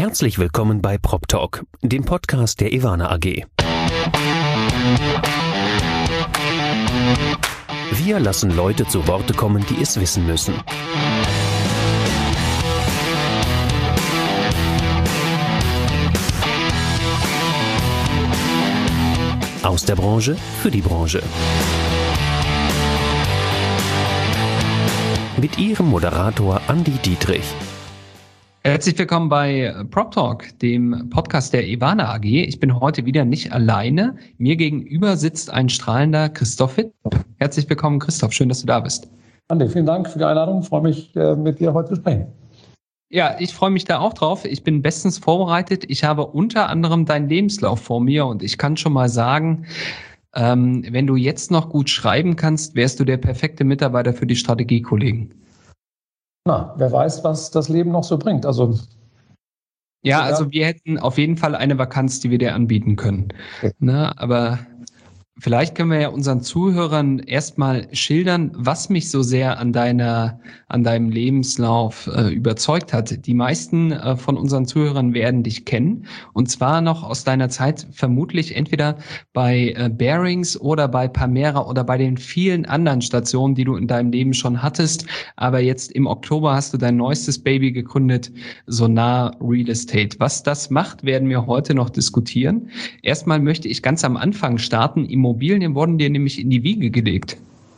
Herzlich willkommen bei PropTalk, dem Podcast der Ewana AG. Wir lassen Leute zu Worte kommen, die es wissen müssen. Aus der Branche für die Branche. Mit Ihrem Moderator Andi Dietrich. Herzlich willkommen bei PropTalk, dem Podcast der Ewana AG. Ich bin heute wieder nicht alleine. Mir gegenüber sitzt ein strahlender Christoph Witt. Herzlich willkommen, Christoph. Schön, dass du da bist. Andi, vielen Dank für die Einladung. Ich freue mich, mit dir heute zu sprechen. Ja, ich freue mich da auch drauf. Ich bin bestens vorbereitet. Ich habe unter anderem deinen Lebenslauf vor mir und ich kann schon mal sagen, wenn du jetzt noch gut schreiben kannst, wärst du der perfekte Mitarbeiter für die Strategiekollegen. Na, wer weiß, was das Leben noch so bringt. Also wir hätten auf jeden Fall eine Vakanz, die wir dir anbieten können. Okay. Aber vielleicht können wir ja unseren Zuhörern erstmal schildern, was mich so sehr an deinem Lebenslauf überzeugt hat. Die meisten von unseren Zuhörern werden dich kennen, und zwar noch aus deiner Zeit vermutlich entweder bei Barings oder bei Permira oder bei den vielen anderen Stationen, die du in deinem Leben schon hattest. Aber jetzt im Oktober hast du dein neuestes Baby gegründet, Sonar Real Estate. Was das macht, werden wir heute noch diskutieren. Erstmal möchte ich ganz am Anfang starten. Immobilien wurden dir nämlich in die Wiege gelegt.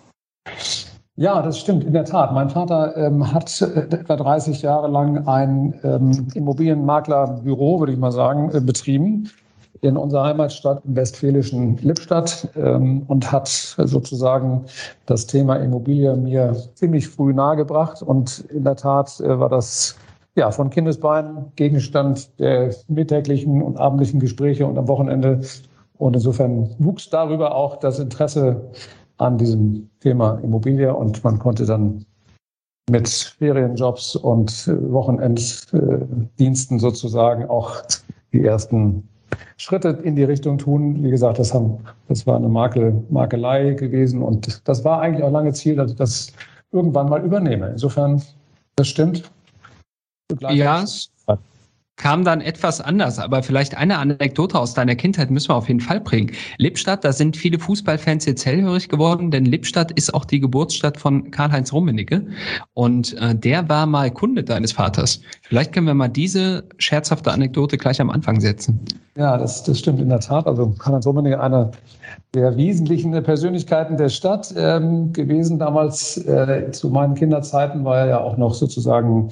Ja, das stimmt, in der Tat. Mein Vater hat etwa 30 Jahre lang ein Immobilienmaklerbüro, würde ich mal sagen, betrieben in unserer Heimatstadt im westfälischen Lippstadt und hat sozusagen das Thema Immobilie mir ziemlich früh nahegebracht. Und in der Tat war das von Kindesbeinen Gegenstand der mittäglichen und abendlichen Gespräche und am Wochenende. Und insofern wuchs darüber auch das Interesse an diesem Thema Immobilie, und man konnte dann mit Ferienjobs und Wochenenddiensten sozusagen auch die ersten Schritte in die Richtung tun. Wie gesagt, das war eine Makelei gewesen, und das war eigentlich auch lange Ziel, dass ich das irgendwann mal übernehme. Insofern, das stimmt. Ja, kam dann etwas anders, aber vielleicht eine Anekdote aus deiner Kindheit müssen wir auf jeden Fall bringen. Lippstadt, da sind viele Fußballfans jetzt hellhörig geworden, denn Lippstadt ist auch die Geburtsstadt von Karl-Heinz Rummenigge, und der war mal Kunde deines Vaters. Vielleicht können wir mal diese scherzhafte Anekdote gleich am Anfang setzen. Ja, das stimmt in der Tat. Also Karl-Heinz Rummenigge, einer der wesentlichen Persönlichkeiten der Stadt gewesen. Damals zu meinen Kinderzeiten war er ja auch noch sozusagen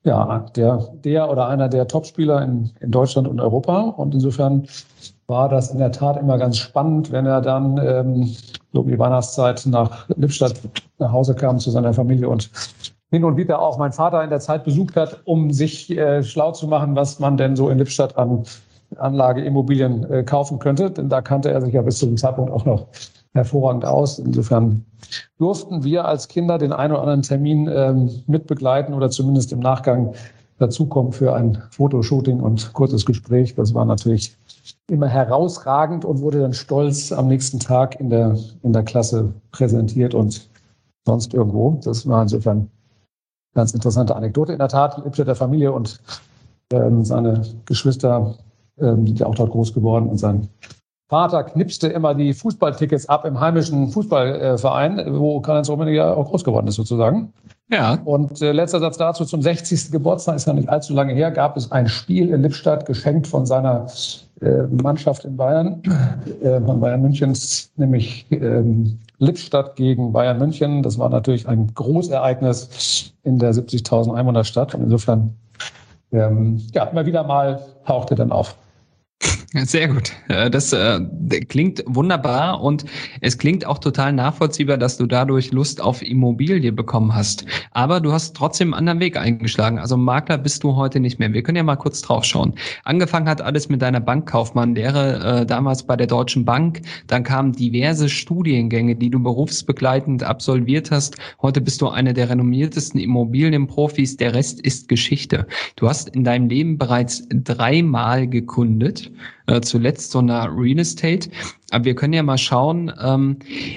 der oder einer der Topspieler in Deutschland und Europa. Und insofern war das in der Tat immer ganz spannend, wenn er dann so um die Weihnachtszeit nach Lippstadt nach Hause kam zu seiner Familie und hin und wieder auch meinen Vater in der Zeit besucht hat, um sich schlau zu machen, was man denn so in Lippstadt an Anlageimmobilien kaufen könnte. Denn da kannte er sich ja bis zu dem Zeitpunkt auch noch hervorragend aus. Insofern durften wir als Kinder den einen oder anderen Termin mitbegleiten oder zumindest im Nachgang dazukommen für ein Fotoshooting und kurzes Gespräch. Das war natürlich immer herausragend und wurde dann stolz am nächsten Tag in der Klasse präsentiert und sonst irgendwo. Das war insofern eine ganz interessante Anekdote. In der Tat, Lippstädter Familie und seine Geschwister sind auch dort groß geworden, und sein Vater knipste immer die Fußballtickets ab im heimischen Fußballverein, wo Karl-Heinz Rummenigge auch groß geworden ist sozusagen. Ja. Und letzter Satz dazu: Zum 60. Geburtstag, ist ja nicht allzu lange her, gab es ein Spiel in Lippstadt, geschenkt von seiner Mannschaft in Bayern, von Bayern München, nämlich Lippstadt gegen Bayern München. Das war natürlich ein Großereignis in der 70.000 Einwohnerstadt, und insofern immer wieder mal tauchte dann auf. Sehr gut. Das klingt wunderbar, und es klingt auch total nachvollziehbar, dass du dadurch Lust auf Immobilie bekommen hast. Aber du hast trotzdem einen anderen Weg eingeschlagen. Also Makler bist du heute nicht mehr. Wir können ja mal kurz drauf schauen. Angefangen hat alles mit deiner Bankkaufmannlehre, damals bei der Deutschen Bank. Dann kamen diverse Studiengänge, die du berufsbegleitend absolviert hast. Heute bist du einer der renommiertesten Immobilienprofis. Der Rest ist Geschichte. Du hast in deinem Leben bereits 3-mal gegründet. Zuletzt Sonar Real Estate. Aber wir können ja mal schauen,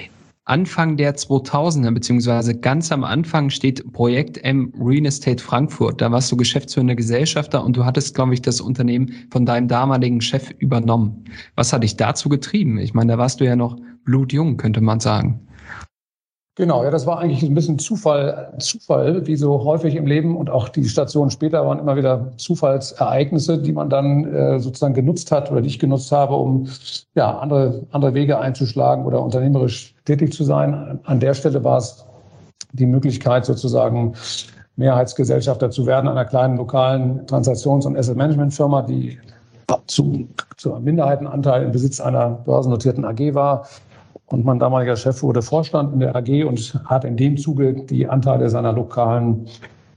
Anfang der 2000er, beziehungsweise ganz am Anfang steht Projekt M Real Estate Frankfurt. Da warst du geschäftsführender Gesellschafter und du hattest, glaube ich, das Unternehmen von deinem damaligen Chef übernommen. Was hat dich dazu getrieben? Ich meine, da warst du ja noch blutjung, könnte man sagen. Genau, ja, das war eigentlich ein bisschen Zufall, wie so häufig im Leben, und auch die Stationen später waren immer wieder Zufallsereignisse, die man dann sozusagen genutzt hat oder die ich genutzt habe, um ja andere Wege einzuschlagen oder unternehmerisch tätig zu sein. An der Stelle war es die Möglichkeit, sozusagen Mehrheitsgesellschafter zu werden einer kleinen lokalen Transaktions- und Asset-Management-Firma, die zu einem Minderheitenanteil im Besitz einer börsennotierten AG war. Und mein damaliger Chef wurde Vorstand in der AG und hat in dem Zuge die Anteile seiner lokalen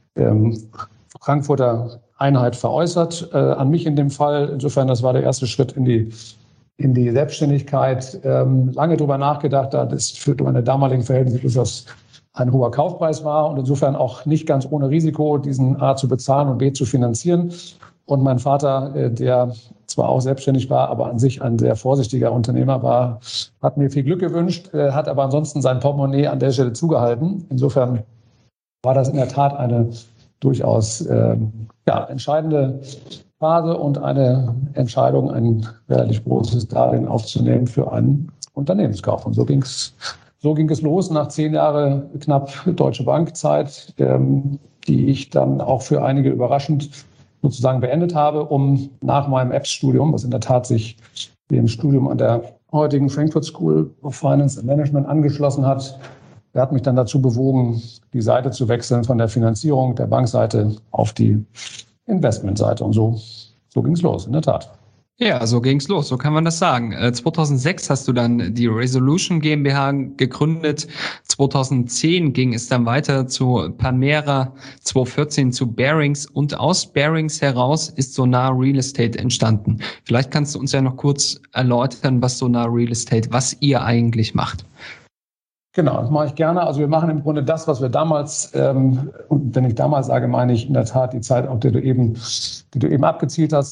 Frankfurter Einheit veräußert, an mich in dem Fall. Insofern, das war der erste Schritt in die Selbstständigkeit. Lange drüber nachgedacht, da das für meine damaligen Verhältnisse durchaus ein hoher Kaufpreis war und insofern auch nicht ganz ohne Risiko, diesen A zu bezahlen und B zu finanzieren. Und mein Vater, der zwar auch selbstständig war, aber an sich ein sehr vorsichtiger Unternehmer war, hat mir viel Glück gewünscht, hat aber ansonsten sein Portemonnaie an der Stelle zugehalten. Insofern war das in der Tat eine durchaus entscheidende Phase und eine Entscheidung, ein relativ großes Darlehen aufzunehmen für einen Unternehmenskauf. Und so ging es los nach 10 Jahren knapp Deutsche Bank-Zeit, die ich dann auch für einige überraschend sozusagen beendet habe, um nach meinem EBS-Studium, was in der Tat sich dem Studium an der heutigen Frankfurt School of Finance and Management angeschlossen hat. Er hat mich dann dazu bewogen, die Seite zu wechseln von der Finanzierung der Bankseite auf die Investmentseite. Und so ging es los, in der Tat. Ja, so ging's los, so kann man das sagen. 2006 hast du dann die Resolution GmbH gegründet. 2010 ging es dann weiter zu Panmera, 2014 zu Barings und aus Barings heraus ist Sonar Real Estate entstanden. Vielleicht kannst du uns ja noch kurz erläutern, was Sonar Real Estate, was ihr eigentlich macht. Genau, das mache ich gerne. Also wir machen im Grunde das, was wir damals, und wenn ich damals sage, meine ich in der Tat die Zeit, auf die du eben abgezielt hast,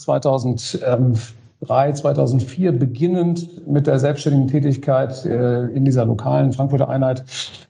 2003, 2004, beginnend mit der selbstständigen Tätigkeit in dieser lokalen Frankfurter Einheit,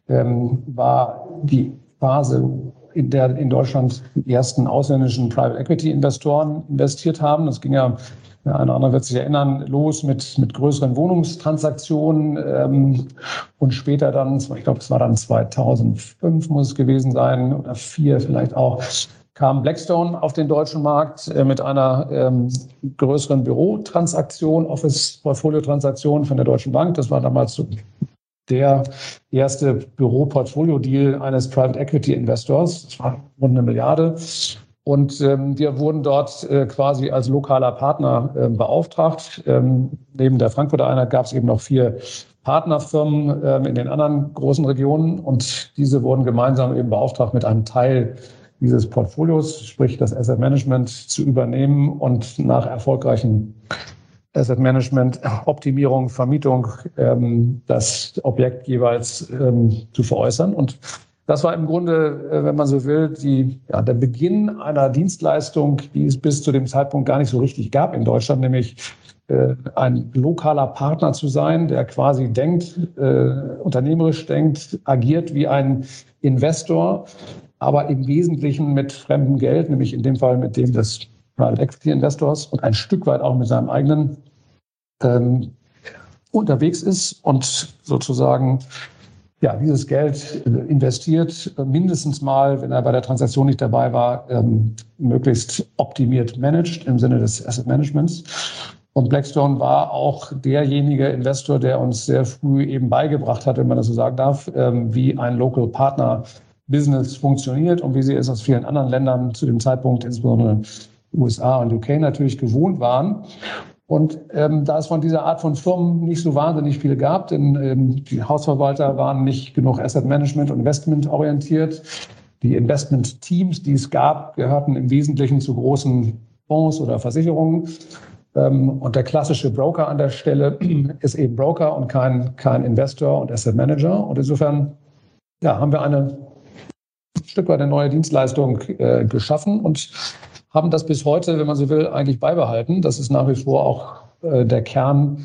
war die Phase, in der in Deutschland die ersten ausländischen Private Equity Investoren investiert haben. Das ging ja, der eine oder andere wird sich erinnern, los mit größeren Wohnungstransaktionen und später dann, ich glaube, es war dann 2005 muss es gewesen sein oder 2004 vielleicht auch, kam Blackstone auf den deutschen Markt mit einer größeren Bürotransaktion, Office-Portfolio-Transaktion von der Deutschen Bank. Das war damals so der erste Büro-Portfolio-Deal eines Private Equity Investors. Das war rund 1 Milliarde. Und wir wurden dort quasi als lokaler Partner beauftragt. Neben der Frankfurter Einheit gab es eben noch 4 Partnerfirmen in den anderen großen Regionen. Und diese wurden gemeinsam eben beauftragt, mit einem Teil dieses Portfolios, sprich das Asset Management, zu übernehmen und nach erfolgreichen Asset Management, Optimierung, Vermietung, das Objekt jeweils zu veräußern. Und das war im Grunde, wenn man so will, der Beginn einer Dienstleistung, die es bis zu dem Zeitpunkt gar nicht so richtig gab in Deutschland, nämlich ein lokaler Partner zu sein, der quasi denkt, unternehmerisch denkt, agiert wie ein Investor, aber im Wesentlichen mit fremdem Geld, nämlich in dem Fall mit dem des Private Equity Investors und ein Stück weit auch mit seinem eigenen unterwegs ist und sozusagen dieses Geld investiert, mindestens mal, wenn er bei der Transaktion nicht dabei war, möglichst optimiert managt im Sinne des Asset Managements. Und Blackstone war auch derjenige Investor, der uns sehr früh eben beigebracht hat, wenn man das so sagen darf, wie ein Local Partner Business funktioniert und wie sie es aus vielen anderen Ländern zu dem Zeitpunkt, insbesondere USA und UK, natürlich gewohnt waren. Und da es von dieser Art von Firmen nicht so wahnsinnig viele gab, denn die Hausverwalter waren nicht genug Asset Management und Investment orientiert. Die Investment-Teams, die es gab, gehörten im Wesentlichen zu großen Fonds oder Versicherungen. Und der klassische Broker an der Stelle ist eben Broker und kein Investor und Asset Manager. Und insofern haben wir ein Stück weit eine neue Dienstleistung geschaffen und haben das bis heute, wenn man so will, eigentlich beibehalten. Das ist nach wie vor auch der Kern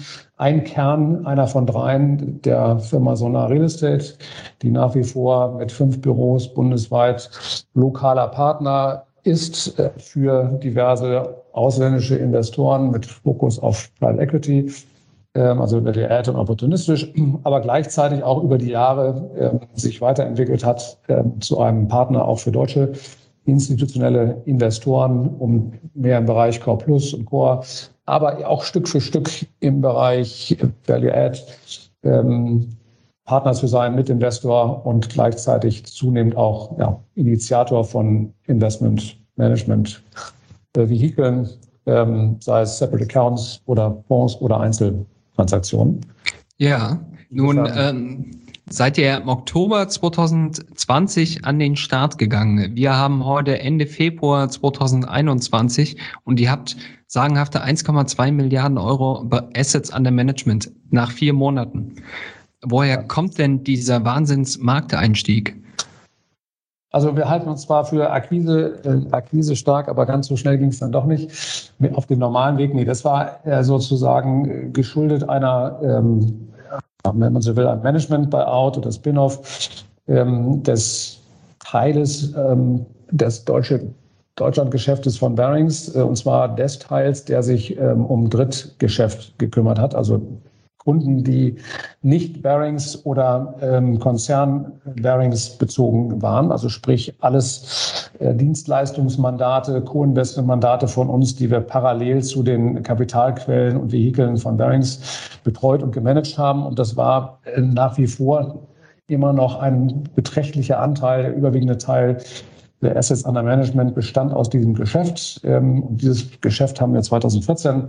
ein Kern, einer von dreien der Firma Sonar Real Estate, die nach wie vor mit 5 Büros bundesweit lokaler Partner ist für diverse ausländische Investoren mit Fokus auf Private Equity, also über die und opportunistisch, aber gleichzeitig auch über die Jahre sich weiterentwickelt hat zu einem Partner auch für deutsche institutionelle Investoren, um mehr im Bereich Core Plus und Core, aber auch Stück für Stück im Bereich Value Add Partner zu sein, Mitinvestor und gleichzeitig zunehmend auch Initiator von Investment Management Vehikeln, sei es Separate Accounts oder Fonds oder Einzeltransaktionen. Ja, nun seid ihr im Oktober 2020 an den Start gegangen. Wir haben heute Ende Februar 2021 und ihr habt sagenhafte 1,2 Milliarden Euro Assets under Management nach 4 Monaten. Woher kommt denn dieser Wahnsinns-Markteinstieg? Also wir halten uns zwar für Akquise stark, aber ganz so schnell ging es dann doch nicht. Auf dem normalen Weg, nee, das war sozusagen geschuldet einer, wenn man so will, ein Management-Buyout oder Spin-off des Teiles des Deutschlandgeschäftes von Barings, und zwar des Teils, der sich um Drittgeschäft gekümmert hat, also Kunden, die nicht Barings oder Konzern Barings bezogen waren, also sprich alles Dienstleistungsmandate, Co-Investment-Mandate von uns, die wir parallel zu den Kapitalquellen und Vehikeln von Barings betreut und gemanagt haben. Und das war nach wie vor immer noch ein beträchtlicher Anteil, der überwiegende Teil der Assets under Management bestand aus diesem Geschäft. Und dieses Geschäft haben wir 2014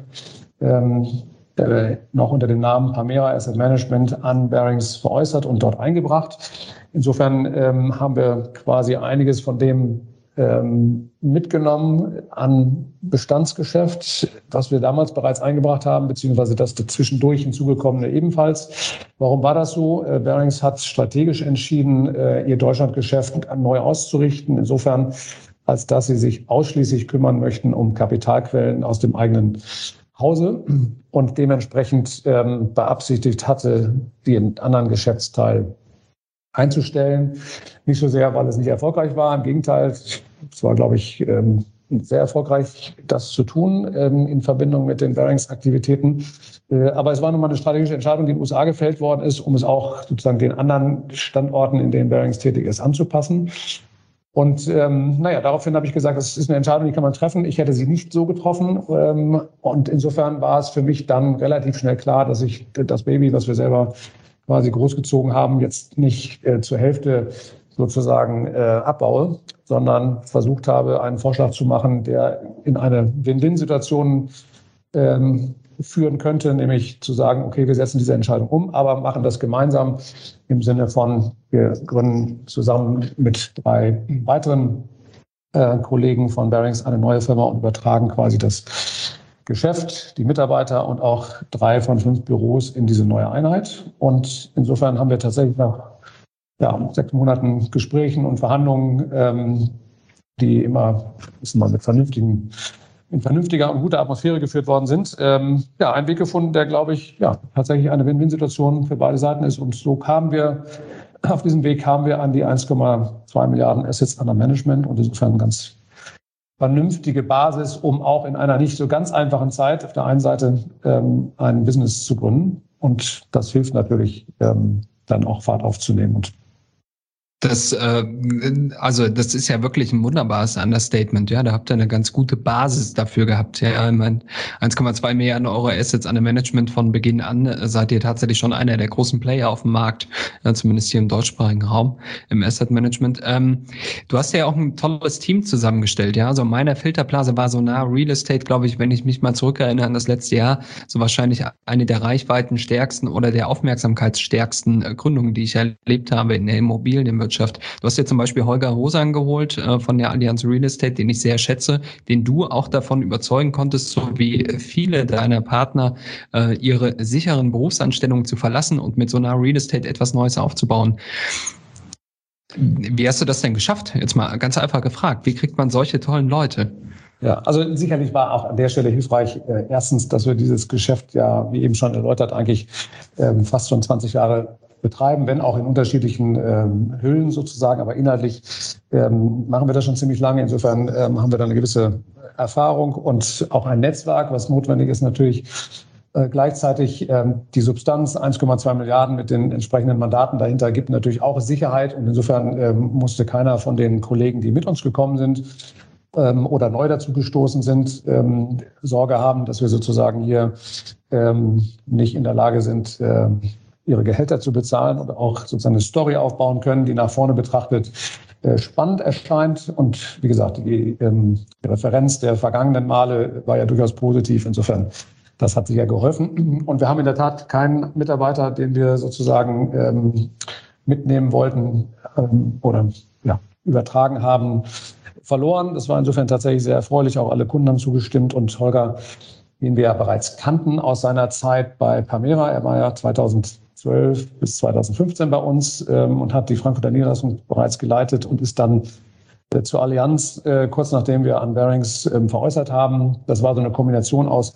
noch unter dem Namen Permira Asset Management an Barings veräußert und dort eingebracht. Insofern haben wir quasi einiges von dem mitgenommen an Bestandsgeschäft, das wir damals bereits eingebracht haben, beziehungsweise das zwischendurch hinzugekommene ebenfalls. Warum war das so? Barings hat strategisch entschieden, ihr Deutschlandgeschäft neu auszurichten, insofern, als dass sie sich ausschließlich kümmern möchten um Kapitalquellen aus dem eigenen Hause und dementsprechend beabsichtigt hatte, den anderen Geschäftsteil einzustellen. Nicht so sehr, weil es nicht erfolgreich war. Im Gegenteil, es war, glaube ich, sehr erfolgreich, das zu tun in Verbindung mit den Barings-Aktivitäten. Aber es war nun mal eine strategische Entscheidung, die in den USA gefällt worden ist, um es auch sozusagen den anderen Standorten, in denen Barings tätig ist, anzupassen. Und daraufhin habe ich gesagt, das ist eine Entscheidung, die kann man treffen. Ich hätte sie nicht so getroffen. Und insofern war es für mich dann relativ schnell klar, dass ich das Baby, was wir selber quasi großgezogen haben, jetzt nicht zur Hälfte sozusagen abbaue, sondern versucht habe, einen Vorschlag zu machen, der in eine Win-Win-Situation führen könnte, nämlich zu sagen, okay, wir setzen diese Entscheidung um, aber machen das gemeinsam im Sinne von, wir gründen zusammen mit 3 weiteren Kollegen von Barings eine neue Firma und übertragen quasi das Geschäft, die Mitarbeiter und auch 3 von 5 Büros in diese neue Einheit. Und insofern haben wir tatsächlich nach 6 Monaten Gesprächen und Verhandlungen, die immer in vernünftiger und guter Atmosphäre geführt worden sind, einen Weg gefunden, der, glaube ich, tatsächlich eine Win-Win-Situation für beide Seiten ist. Und so auf diesem Weg kamen wir an die 1,2 Milliarden Assets under Management und insofern eine ganz vernünftige Basis, um auch in einer nicht so ganz einfachen Zeit auf der einen Seite ein Business zu gründen. Und das hilft natürlich, dann auch Fahrt aufzunehmen. Und das ist ja wirklich ein wunderbares Understatement. Ja, da habt ihr eine ganz gute Basis dafür gehabt. Ja, ich meine, 1,2 Milliarden Euro Assets under Management von Beginn an seid ihr tatsächlich schon einer der großen Player auf dem Markt, zumindest hier im deutschsprachigen Raum im Asset Management. Du hast ja auch ein tolles Team zusammengestellt. Ja, also meine Filterblase war Sonar Real Estate, glaube ich, wenn ich mich mal zurückerinnere an das letzte Jahr, so wahrscheinlich eine der reichweitenstärksten oder der aufmerksamkeitsstärksten Gründungen, die ich erlebt habe in der Immobilienwirtschaft. Du hast ja zum Beispiel Holger Hosan geholt von der Allianz Real Estate, den ich sehr schätze, den du auch davon überzeugen konntest, so wie viele deiner Partner, ihre sicheren Berufsanstellungen zu verlassen und mit so einer Real Estate etwas Neues aufzubauen. Wie hast du das denn geschafft? Jetzt mal ganz einfach gefragt. Wie kriegt man solche tollen Leute? Ja, also sicherlich war auch an der Stelle hilfreich, erstens, dass wir dieses Geschäft ja, wie eben schon erläutert, eigentlich fast schon 20 Jahre betreiben, wenn auch in unterschiedlichen Hüllen sozusagen, aber inhaltlich machen wir das schon ziemlich lange. Insofern haben wir da eine gewisse Erfahrung und auch ein Netzwerk, was notwendig ist natürlich. Gleichzeitig die Substanz, 1,2 Milliarden mit den entsprechenden Mandaten dahinter, gibt natürlich auch Sicherheit. Und insofern musste keiner von den Kollegen, die mit uns gekommen sind oder neu dazu gestoßen sind, Sorge haben, dass wir sozusagen hier nicht in der Lage sind, ihre Gehälter zu bezahlen und auch sozusagen eine Story aufbauen können, die nach vorne betrachtet spannend erscheint. Und wie gesagt, die Referenz der vergangenen Male war ja durchaus positiv. Insofern, das hat sich ja geholfen. Und wir haben in der Tat keinen Mitarbeiter, den wir sozusagen mitnehmen wollten oder ja, übertragen haben, verloren. Das war insofern tatsächlich sehr erfreulich. Auch alle Kunden haben zugestimmt. Und Holger, den wir ja bereits kannten aus seiner Zeit bei Permira, er war ja 2012 bis 2015 bei uns und hat die Frankfurter Niederlassung bereits geleitet und ist dann zur Allianz, kurz nachdem wir an Barings veräußert haben. Das war so eine Kombination aus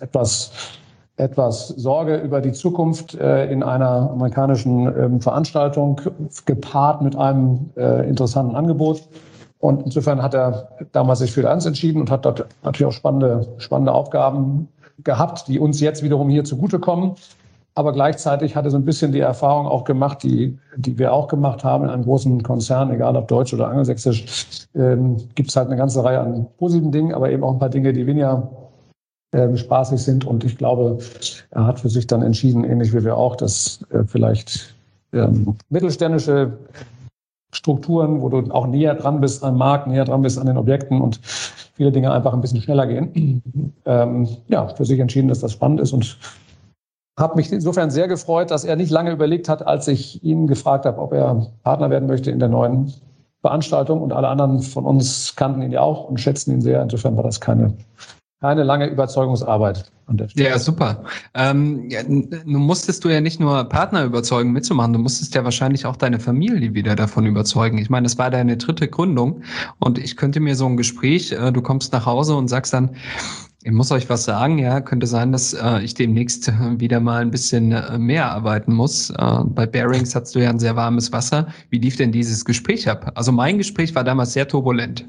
etwas Sorge über die Zukunft in einer amerikanischen Veranstaltung, gepaart mit einem interessanten Angebot. Und insofern hat er damals sich für Allianz entschieden und hat dort natürlich auch spannende Aufgaben gehabt, die uns jetzt wiederum hier zugutekommen. Aber gleichzeitig hat er so ein bisschen die Erfahrung auch gemacht, die wir auch gemacht haben in einem großen Konzern, egal ob deutsch oder angelsächsisch, gibt es halt eine ganze Reihe an positiven Dingen, aber eben auch ein paar Dinge, die weniger spaßig sind. Und ich glaube, er hat für sich dann entschieden, ähnlich wie wir auch, dass vielleicht mittelständische Strukturen, wo du auch näher dran bist am Markt, näher dran bist an den Objekten und viele Dinge einfach ein bisschen schneller gehen. Für sich entschieden, dass das spannend ist und habe mich insofern sehr gefreut, dass er nicht lange überlegt hat, als ich ihn gefragt habe, ob er Partner werden möchte in der neuen Veranstaltung. Und alle anderen von uns kannten ihn ja auch und schätzten ihn sehr. Insofern war das keine lange Überzeugungsarbeit an der Stelle. Ja, super. Nun musstest du ja nicht nur Partner überzeugen, mitzumachen, du musstest ja wahrscheinlich auch deine Familie wieder davon überzeugen. Ich meine, das war deine 3. Gründung und ich könnte mir so ein Gespräch, du kommst nach Hause und sagst dann, ich muss euch was sagen, ja, könnte sein, dass ich demnächst wieder mal ein bisschen mehr arbeiten muss. Bei Barings hattest du ja ein sehr warmes Wasser. Wie lief denn dieses Gespräch ab? Also mein Gespräch war damals sehr turbulent.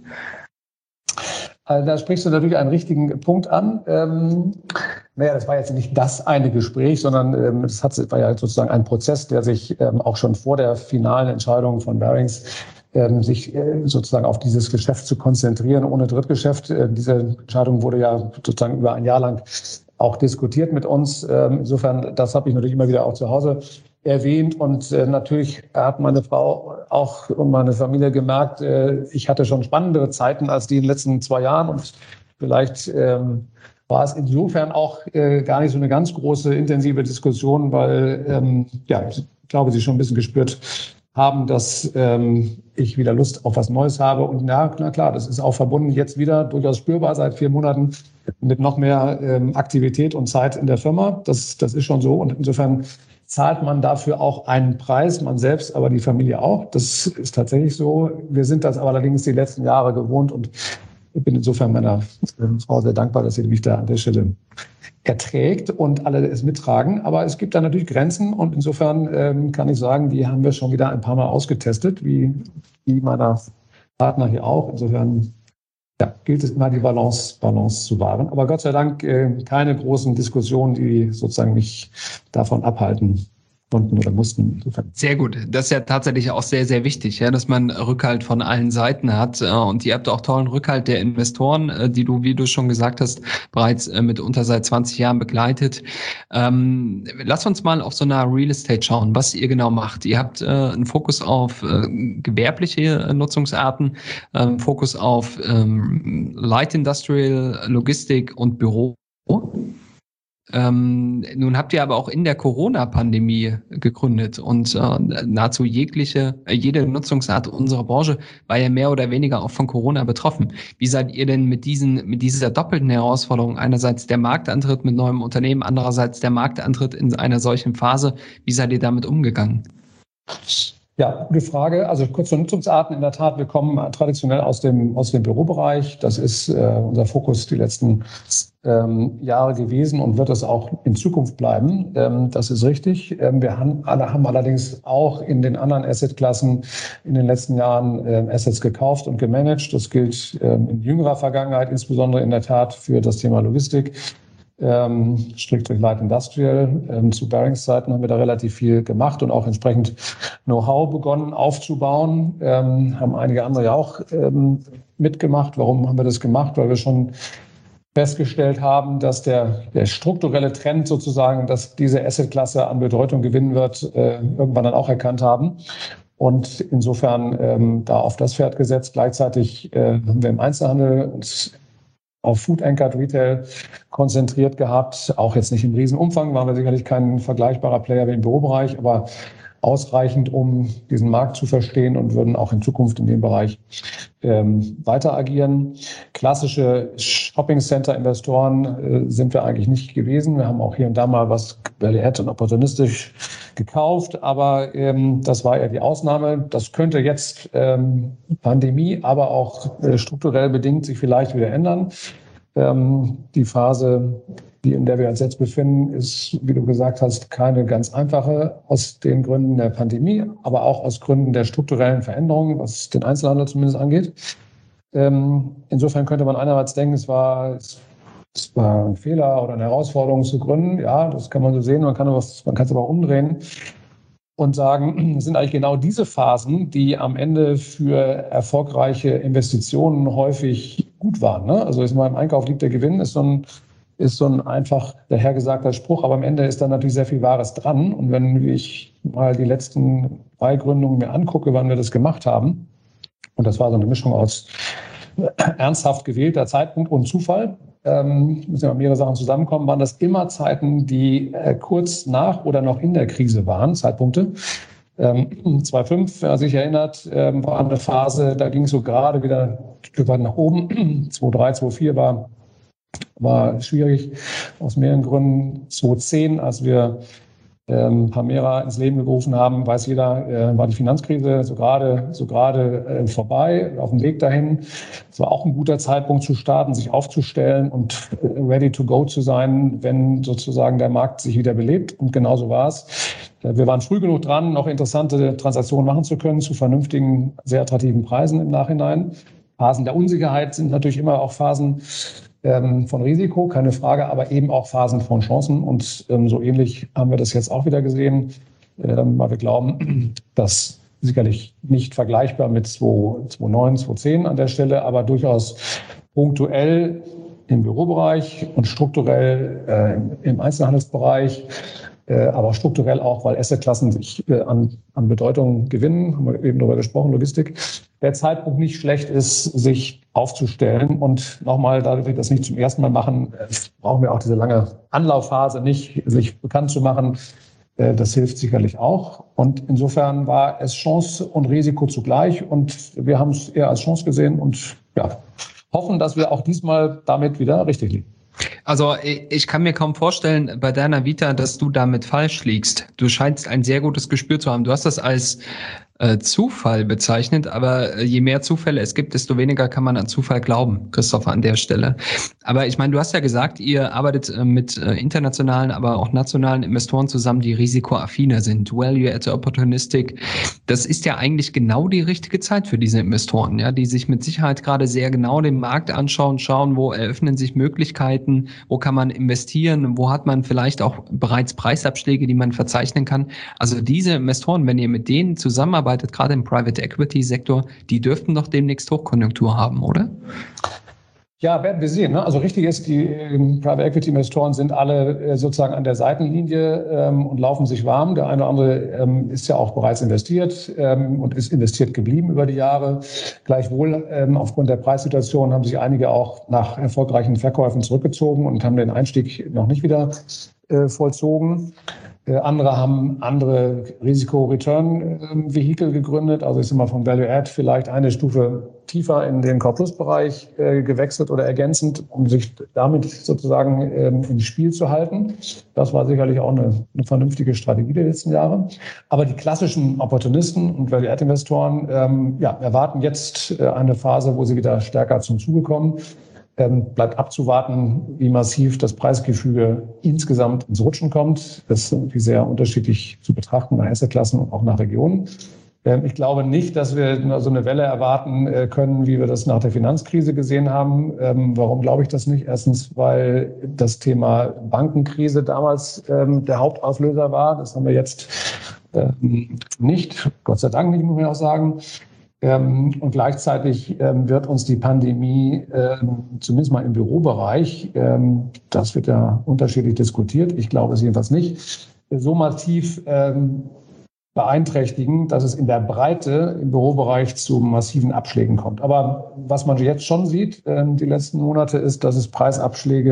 Also da sprichst du natürlich einen richtigen Punkt an. Das war jetzt nicht das eine Gespräch, sondern war ja sozusagen ein Prozess, der sich auch schon vor der finalen Entscheidung von Barings sich sozusagen auf dieses Geschäft zu konzentrieren, ohne Drittgeschäft. Diese Entscheidung wurde ja sozusagen über ein Jahr lang auch diskutiert mit uns. Insofern, das habe ich natürlich immer wieder auch zu Hause erwähnt. Und natürlich hat meine Frau auch und meine Familie gemerkt, ich hatte schon spannendere Zeiten als die in den letzten 2 Jahren. Und vielleicht war es insofern auch gar nicht so eine ganz große, intensive Diskussion, weil ich glaube, sie schon ein bisschen gespürt haben, dass ich wieder Lust auf was Neues habe. Und na klar, das ist auch verbunden jetzt wieder durchaus spürbar seit 4 Monaten mit noch mehr Aktivität und Zeit in der Firma. Das ist schon so. Und insofern zahlt man dafür auch einen Preis, man selbst, aber die Familie auch. Das ist tatsächlich so. Wir sind das aber allerdings die letzten Jahre gewohnt und ich bin insofern meiner Frau sehr dankbar, dass sie mich da an der Stelle erträgt und alle es mittragen. Aber es gibt da natürlich Grenzen und insofern kann ich sagen, die haben wir schon wieder ein paar Mal ausgetestet, wie meiner Partner hier auch. Insofern gilt es immer, die Balance zu wahren. Aber Gott sei Dank keine großen Diskussionen, die sozusagen mich davon abhalten konnten oder mussten. Insofern. Sehr gut. Das ist ja tatsächlich auch sehr, sehr wichtig, ja, dass man Rückhalt von allen Seiten hat. Und ihr habt auch tollen Rückhalt der Investoren, die du, wie du schon gesagt hast, bereits mitunter seit 20 Jahren begleitet. Lass uns mal auf so einer Real Estate schauen, was ihr genau macht. Ihr habt einen Fokus auf gewerbliche Nutzungsarten, Fokus auf Light Industrial, Logistik und Büro. Nun habt ihr aber auch in der Corona-Pandemie gegründet und nahezu jede Nutzungsart unserer Branche war ja mehr oder weniger auch von Corona betroffen. Wie seid ihr denn mit dieser doppelten Herausforderung, einerseits der Marktantritt mit neuem Unternehmen, andererseits der Marktantritt in einer solchen Phase, wie seid ihr damit umgegangen? Ja, gute Frage. Also kurz zur Nutzungsarten. In der Tat, wir kommen traditionell aus dem Bürobereich. Das ist unser Fokus die letzten Jahre gewesen und wird es auch in Zukunft bleiben. Das ist richtig. Wir haben allerdings auch in den anderen Assetklassen in den letzten Jahren Assets gekauft und gemanagt. Das gilt in jüngerer Vergangenheit, insbesondere in der Tat für das Thema Logistik. Strikt Light Industrial. Zu Barings-Zeiten haben wir da relativ viel gemacht und auch entsprechend Know-how begonnen aufzubauen. Haben einige andere ja auch mitgemacht. Warum haben wir das gemacht? Weil wir schon festgestellt haben, dass der strukturelle Trend sozusagen, dass diese Assetklasse an Bedeutung gewinnen wird, irgendwann dann auch erkannt haben. Und insofern da auf das Pferd gesetzt. Gleichzeitig haben wir im Einzelhandel uns auf Food-Anchored Retail konzentriert gehabt. Auch jetzt nicht im Riesenumfang, waren wir sicherlich kein vergleichbarer Player wie im Bürobereich, aber ausreichend, um diesen Markt zu verstehen und würden auch in Zukunft in dem Bereich weiter agieren. Klassische Shopping-Center-Investoren sind wir eigentlich nicht gewesen. Wir haben auch hier und da mal was Value-Add und opportunistisch gekauft, aber das war eher die Ausnahme. Das könnte jetzt Pandemie, aber auch strukturell bedingt sich vielleicht wieder ändern. Die Phase, in der wir uns jetzt befinden, ist, wie du gesagt hast, keine ganz einfache aus den Gründen der Pandemie, aber auch aus Gründen der strukturellen Veränderungen, was den Einzelhandel zumindest angeht. Insofern könnte man einerseits denken, es war ein Fehler oder eine Herausforderung zu gründen. Ja, das kann man so sehen. Man kann es aber auch umdrehen und sagen, es sind eigentlich genau diese Phasen, die am Ende für erfolgreiche Investitionen häufig gut waren. Ne? Also ist mal im Einkauf liegt der Gewinn, ist so ein einfach dahergesagter Spruch, aber am Ende ist da natürlich sehr viel Wahres dran. Und wenn ich mal die letzten 3 Gründungen mir angucke, wann wir das gemacht haben, und das war so eine Mischung aus ernsthaft gewählter Zeitpunkt und Zufall, müssen ja mehrere Sachen zusammenkommen, waren das immer Zeiten, die kurz nach oder noch in der Krise waren, Zeitpunkte. 2005, wer sich erinnert, war eine Phase, da ging es so gerade wieder ein Stück weit nach oben. 2003, 2004 war schwierig aus mehreren Gründen. 2010, als wir Permira ins Leben gerufen haben, weiß jeder, war die Finanzkrise so gerade vorbei, auf dem Weg dahin. Es war auch ein guter Zeitpunkt zu starten, sich aufzustellen und ready to go zu sein, wenn sozusagen der Markt sich wieder belebt. Und genauso war es. Wir waren früh genug dran, noch interessante Transaktionen machen zu können, zu vernünftigen, sehr attraktiven Preisen im Nachhinein. Phasen der Unsicherheit sind natürlich immer auch Phasen von Risiko, keine Frage, aber eben auch Phasen von Chancen. Und so ähnlich haben wir das jetzt auch wieder gesehen, weil wir glauben, dass sicherlich nicht vergleichbar mit 2009, 2010 an der Stelle, aber durchaus punktuell im Bürobereich und strukturell im Einzelhandelsbereich, aber auch strukturell auch, weil Assetklassen sich an Bedeutung gewinnen, haben wir eben darüber gesprochen, Logistik, der Zeitpunkt nicht schlecht ist, sich aufzustellen. Und nochmal, da wir das nicht zum ersten Mal machen, brauchen wir auch diese lange Anlaufphase nicht, sich bekannt zu machen. Das hilft sicherlich auch. Und insofern war es Chance und Risiko zugleich. Und wir haben es eher als Chance gesehen und ja, hoffen, dass wir auch diesmal damit wieder richtig liegen. Also ich kann mir kaum vorstellen bei deiner Vita, dass du damit falsch liegst. Du scheinst ein sehr gutes Gespür zu haben. Du hast das als Zufall bezeichnet, aber je mehr Zufälle es gibt, desto weniger kann man an Zufall glauben, Christopher, an der Stelle. Aber ich meine, du hast ja gesagt, ihr arbeitet mit internationalen, aber auch nationalen Investoren zusammen, die risikoaffiner sind, Value-Add, Opportunistic. Das ist ja eigentlich genau die richtige Zeit für diese Investoren, ja, die sich mit Sicherheit gerade sehr genau den Markt anschauen, schauen, wo eröffnen sich Möglichkeiten, wo kann man investieren, wo hat man vielleicht auch bereits Preisabschläge, die man verzeichnen kann. Also diese Investoren, wenn ihr mit denen zusammenarbeitet, gerade im Private Equity Sektor, die dürften doch demnächst Hochkonjunktur haben, oder? Ja, werden wir sehen. Ne? Also richtig ist, die Private Equity Investoren sind alle sozusagen an der Seitenlinie und laufen sich warm. Der eine oder andere ist ja auch bereits investiert und ist investiert geblieben über die Jahre. Gleichwohl aufgrund der Preissituation haben sich einige auch nach erfolgreichen Verkäufen zurückgezogen und haben den Einstieg noch nicht wieder vollzogen. Andere haben andere Risiko-Return-Vehikel gegründet. Also ist immer vom Value-Add vielleicht eine Stufe tiefer in den Core-Plus-Bereich gewechselt oder ergänzend, um sich damit sozusagen ins Spiel zu halten. Das war sicherlich auch eine vernünftige Strategie der letzten Jahre. Aber die klassischen Opportunisten und Value-Add-Investoren erwarten jetzt eine Phase, wo sie wieder stärker zum Zuge kommen. Bleibt abzuwarten, wie massiv das Preisgefüge insgesamt ins Rutschen kommt. Das ist irgendwie sehr unterschiedlich zu betrachten nach Assetklassen und auch nach Regionen. Ich glaube nicht, dass wir so eine Welle erwarten können, wie wir das nach der Finanzkrise gesehen haben. Warum glaube ich das nicht? Erstens, weil das Thema Bankenkrise damals der Hauptauslöser war. Das haben wir jetzt nicht, Gott sei Dank nicht, muss man auch sagen. Und gleichzeitig wird uns die Pandemie, zumindest mal im Bürobereich, das wird ja unterschiedlich diskutiert, ich glaube es jedenfalls nicht, so massiv beeinträchtigen, dass es in der Breite im Bürobereich zu massiven Abschlägen kommt. Aber was man jetzt schon sieht, die letzten Monate, ist, dass es Preisabschläge,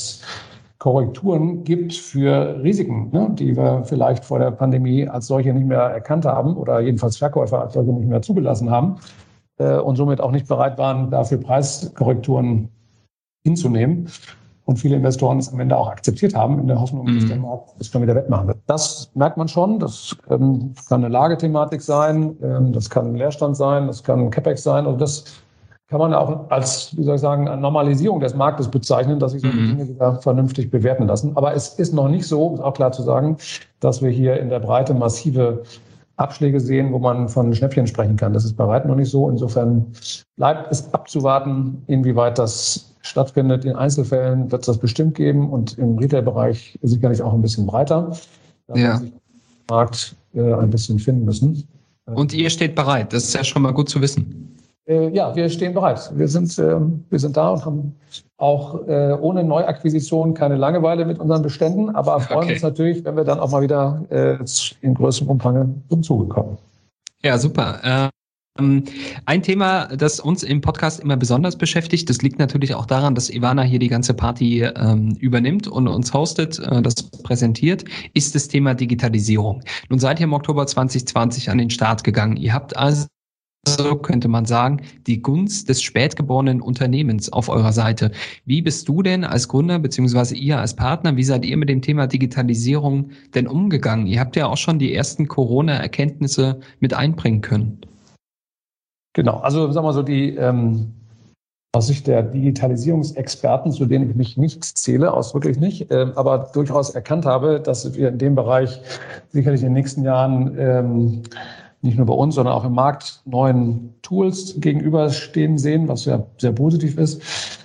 Preiskorrekturen gibt für Risiken, ne, die wir vielleicht vor der Pandemie als solche nicht mehr erkannt haben oder jedenfalls Verkäufer als solche nicht mehr zugelassen haben und somit auch nicht bereit waren, dafür Preiskorrekturen hinzunehmen. Und viele Investoren es am Ende auch akzeptiert haben, in der Hoffnung, dass der Markt es schon wieder wettmachen wird. Das merkt man schon. Das kann eine Lagethematik sein, das kann ein Leerstand sein, das kann ein CapEx sein. Und das kann man auch als, wie soll ich sagen, eine Normalisierung des Marktes bezeichnen, dass sich so Dinge wieder vernünftig bewerten lassen. Aber es ist noch nicht so, ist auch klar zu sagen, dass wir hier in der Breite massive Abschläge sehen, wo man von Schnäppchen sprechen kann. Das ist bei weitem noch nicht so. Insofern bleibt es abzuwarten, inwieweit das stattfindet. In Einzelfällen wird es das bestimmt geben und im Retail-Bereich sicherlich auch ein bisschen breiter. Da wird sich der Markt ein bisschen finden müssen. Und ihr steht bereit. Das ist ja schon mal gut zu wissen. Ja, wir stehen bereit. Wir sind da und haben auch ohne Neuakquisition keine Langeweile mit unseren Beständen, aber freuen uns natürlich, wenn wir dann auch mal wieder in größerem Umfang zum Zuge kommen. Ja, super. Ein Thema, das uns im Podcast immer besonders beschäftigt, das liegt natürlich auch daran, dass Ivana hier die ganze Party übernimmt und uns hostet, das präsentiert, ist das Thema Digitalisierung. Nun seid ihr im Oktober 2020 an den Start gegangen. Ihr habt also, könnte man sagen, die Gunst des spätgeborenen Unternehmens auf eurer Seite. Wie bist du denn als Gründer beziehungsweise ihr als Partner, wie seid ihr mit dem Thema Digitalisierung denn umgegangen? Ihr habt ja auch schon die ersten Corona-Erkenntnisse mit einbringen können. Genau, also sagen wir so, die aus Sicht der Digitalisierungsexperten, zu denen ich mich nicht zähle, ausdrücklich nicht, aber durchaus erkannt habe, dass wir in dem Bereich sicherlich in den nächsten Jahren nicht nur bei uns, sondern auch im Markt neuen Tools gegenüberstehen sehen, was ja sehr positiv ist,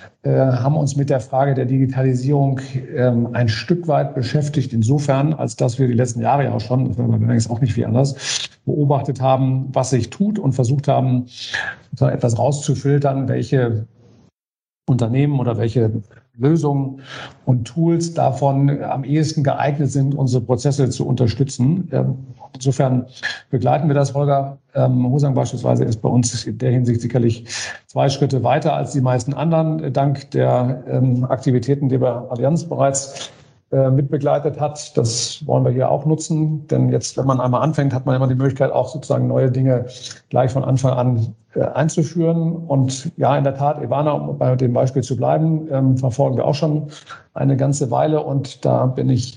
haben uns mit der Frage der Digitalisierung ein Stück weit beschäftigt, insofern, als dass wir die letzten Jahre ja auch schon, das wäre jetzt auch nicht viel anders, beobachtet haben, was sich tut und versucht haben, etwas rauszufiltern, welche Unternehmen oder welche Lösungen und Tools davon am ehesten geeignet sind, unsere Prozesse zu unterstützen. Insofern begleiten wir das. Holger Hosang beispielsweise ist bei uns in der Hinsicht sicherlich 2 Schritte weiter als die meisten anderen, dank der Aktivitäten, die wir Allianz bereits mitbegleitet hat. Das wollen wir hier auch nutzen, denn jetzt, wenn man einmal anfängt, hat man immer die Möglichkeit, auch sozusagen neue Dinge gleich von Anfang an einzuführen. Und ja, in der Tat, Ivana, um bei dem Beispiel zu bleiben, verfolgen wir auch schon eine ganze Weile. Und da bin ich,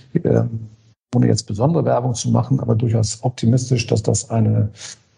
ohne jetzt besondere Werbung zu machen, aber durchaus optimistisch, dass das ein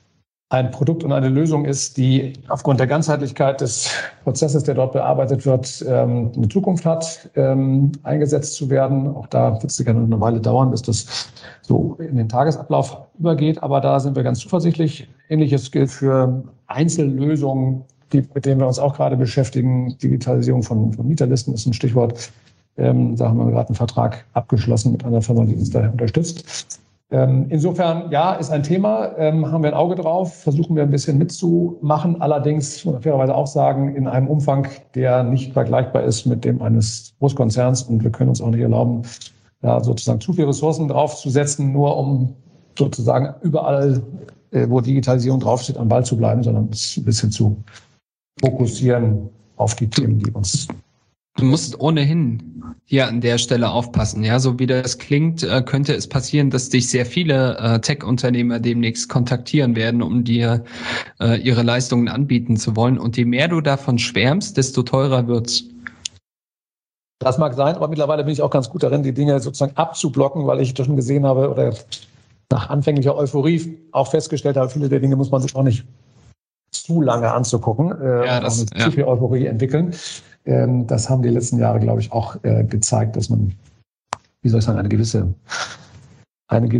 Produkt und eine Lösung ist, die aufgrund der Ganzheitlichkeit des Prozesses, der dort bearbeitet wird, eine Zukunft hat, eingesetzt zu werden. Auch da wird es sicher noch eine Weile dauern, bis das so in den Tagesablauf übergeht. Aber da sind wir ganz zuversichtlich. Ähnliches gilt für Einzellösungen, mit denen wir uns auch gerade beschäftigen. Digitalisierung von Mieterlisten ist ein Stichwort. Da haben wir gerade einen Vertrag abgeschlossen mit einer Firma, die uns da unterstützt. Insofern, ja, ist ein Thema, haben wir ein Auge drauf, versuchen wir ein bisschen mitzumachen. Allerdings, muss man fairerweise auch sagen, in einem Umfang, der nicht vergleichbar ist mit dem eines Großkonzerns. Und wir können uns auch nicht erlauben, da sozusagen zu viele Ressourcen draufzusetzen, nur um sozusagen überall, wo Digitalisierung draufsteht, am Ball zu bleiben, sondern es ein bisschen zu fokussieren auf die Themen, die uns... Du musst ohnehin hier an der Stelle aufpassen. Ja, so wie das klingt, könnte es passieren, dass dich sehr viele Tech-Unternehmer demnächst kontaktieren werden, um dir ihre Leistungen anbieten zu wollen. Und je mehr du davon schwärmst, desto teurer wird's. Das mag sein, aber mittlerweile bin ich auch ganz gut darin, die Dinge sozusagen abzublocken, weil ich schon gesehen habe oder nach anfänglicher Euphorie auch festgestellt habe, viele der Dinge muss man sich auch nicht zu lange anzugucken zu viel Euphorie entwickeln. Das haben die letzten Jahre, glaube ich, auch gezeigt, dass man, wie soll ich sagen, ein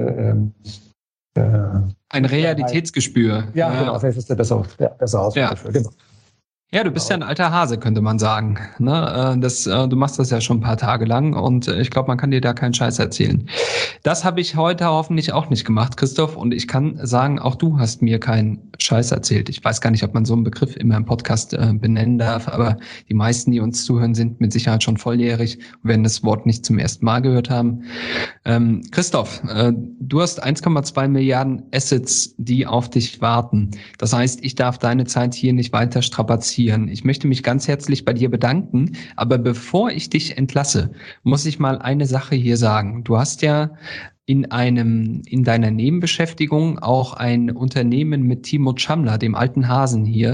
Realitätsgespür. Ja, genau, vielleicht ist der besser Ausdruck dafür, genau. Ja, du bist ja ein alter Hase, könnte man sagen. Ne? Du machst das ja schon ein paar Tage lang und ich glaube, man kann dir da keinen Scheiß erzählen. Das habe ich heute hoffentlich auch nicht gemacht, Christoph. Und ich kann sagen, auch du hast mir keinen Scheiß erzählt. Ich weiß gar nicht, ob man so einen Begriff immer im Podcast benennen darf, aber die meisten, die uns zuhören, sind mit Sicherheit schon volljährig und werden das Wort nicht zum ersten Mal gehört haben. Christoph, du hast 1,2 Milliarden Assets, die auf dich warten. Das heißt, ich darf deine Zeit hier nicht weiter strapazieren. Ich möchte mich ganz herzlich bei dir bedanken, aber bevor ich dich entlasse, muss ich mal eine Sache hier sagen. Du hast ja in deiner Nebenbeschäftigung auch ein Unternehmen mit Timo Tschamler, dem alten Hasen hier,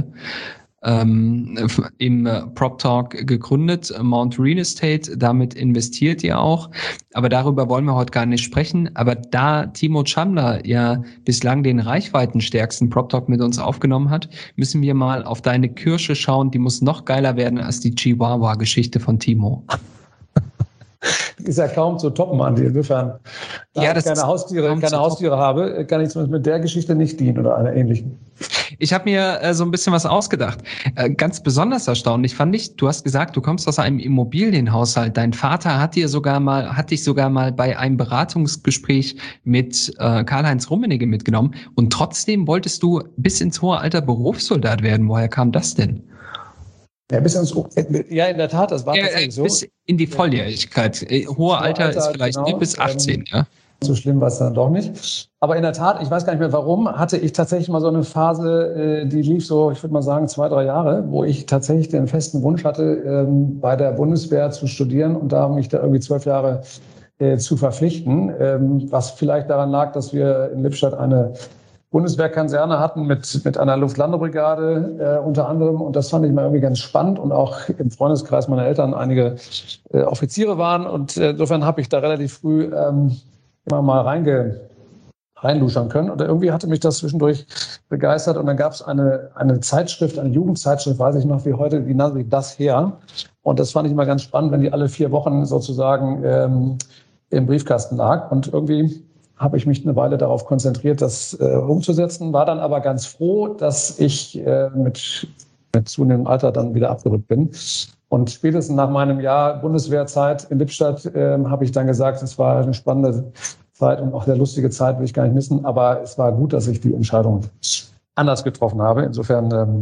im Prop Talk gegründet, Mount Real Estate, damit investiert ihr auch, aber darüber wollen wir heute gar nicht sprechen, aber da Timo Tschamler ja bislang den reichweitenstärksten Prop Talk mit uns aufgenommen hat, müssen wir mal auf deine Kirsche schauen, die muss noch geiler werden als die Chihuahua-Geschichte von Timo. Ist ja kaum zu toppen, Andi. Insofern, da ich keine Haustiere habe, kann ich zumindest mit der Geschichte nicht dienen oder einer ähnlichen. Ich habe mir so ein bisschen was ausgedacht. Ganz besonders erstaunlich fand ich, du hast gesagt, du kommst aus einem Immobilienhaushalt. Dein Vater hat dich sogar mal bei einem Beratungsgespräch mit Karl-Heinz Rummenigge mitgenommen und trotzdem wolltest du bis ins hohe Alter Berufssoldat werden. Woher kam das denn? Ja, in der Tat, das war tatsächlich so. Bis in die Volljährigkeit. Hohe Alter ist vielleicht genau, bis 18, ja. So schlimm war es dann doch nicht. Aber in der Tat, ich weiß gar nicht mehr warum, hatte ich tatsächlich mal so eine Phase, die lief so, ich würde mal sagen, 2-3 Jahre, wo ich tatsächlich den festen Wunsch hatte, bei der Bundeswehr zu studieren und da mich da irgendwie 12 Jahre zu verpflichten. Was vielleicht daran lag, dass wir in Lippstadt eine Bundeswehrkaserne hatten mit einer Luftlandebrigade unter anderem. Und das fand ich mal irgendwie ganz spannend. Und auch im Freundeskreis meiner Eltern einige Offiziere waren. Und insofern habe ich da relativ früh immer mal reinluschern können. Und irgendwie hatte mich das zwischendurch begeistert. Und dann gab es eine Zeitschrift, eine Jugendzeitschrift, weiß ich noch wie heute, die nannte sich Das Her. Und das fand ich mal ganz spannend, wenn die alle 4 Wochen sozusagen im Briefkasten lag. Und irgendwie habe ich mich eine Weile darauf konzentriert, das umzusetzen, war dann aber ganz froh, dass ich mit zunehmendem Alter dann wieder abgerückt bin. Und spätestens nach meinem Jahr Bundeswehrzeit in Lippstadt habe ich dann gesagt, es war eine spannende Zeit und auch eine lustige Zeit, will ich gar nicht missen. Aber es war gut, dass ich die Entscheidung anders getroffen habe. Insofern,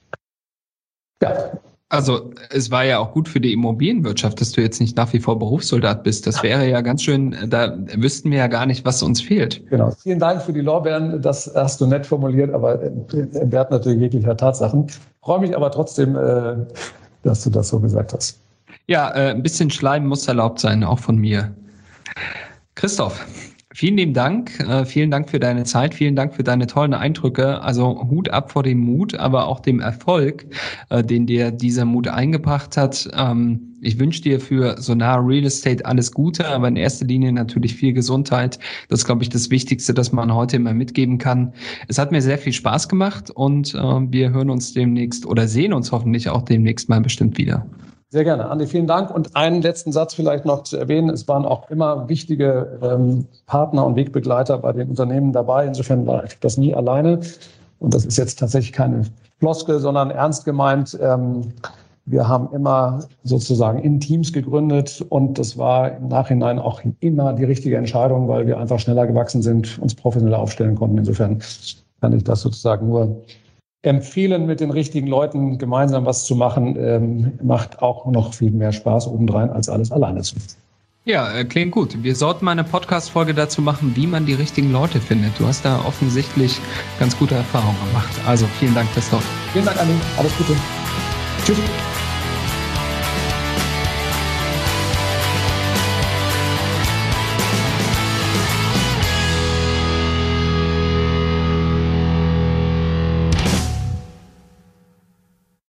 Also es war ja auch gut für die Immobilienwirtschaft, dass du jetzt nicht nach wie vor Berufssoldat bist. Das wäre ja ganz schön, da wüssten wir ja gar nicht, was uns fehlt. Genau. Vielen Dank für die Lorbeeren. Das hast du nett formuliert, aber entbehrt natürlich jeglicher Tatsachen. Freue mich aber trotzdem, dass du das so gesagt hast. Ja, ein bisschen Schleim muss erlaubt sein, auch von mir. Christoph, vielen lieben Dank. Vielen Dank für deine Zeit. Vielen Dank für deine tollen Eindrücke. Also Hut ab vor dem Mut, aber auch dem Erfolg, den dir dieser Mut eingebracht hat. Ich wünsche dir für Sonar Real Estate alles Gute, aber in erster Linie natürlich viel Gesundheit. Das ist, glaube ich, das Wichtigste, das man heute immer mitgeben kann. Es hat mir sehr viel Spaß gemacht und wir hören uns demnächst oder sehen uns hoffentlich auch demnächst mal bestimmt wieder. Sehr gerne, Andi, vielen Dank. Und einen letzten Satz vielleicht noch zu erwähnen. Es waren auch immer wichtige Partner und Wegbegleiter bei den Unternehmen dabei. Insofern war ich das nie alleine. Und das ist jetzt tatsächlich keine Floskel, sondern ernst gemeint. Wir haben immer sozusagen in Teams gegründet und das war im Nachhinein auch immer die richtige Entscheidung, weil wir einfach schneller gewachsen sind, uns professioneller aufstellen konnten. Insofern kann ich das sozusagen nur empfehlen, mit den richtigen Leuten gemeinsam was zu machen, macht auch noch viel mehr Spaß obendrein, als alles alleine zu machen. Ja, klingt gut. Wir sollten mal eine Podcast-Folge dazu machen, wie man die richtigen Leute findet. Du hast da offensichtlich ganz gute Erfahrungen gemacht. Also vielen Dank, Christoph. Vielen Dank, Andi. Alles Gute. Tschüss.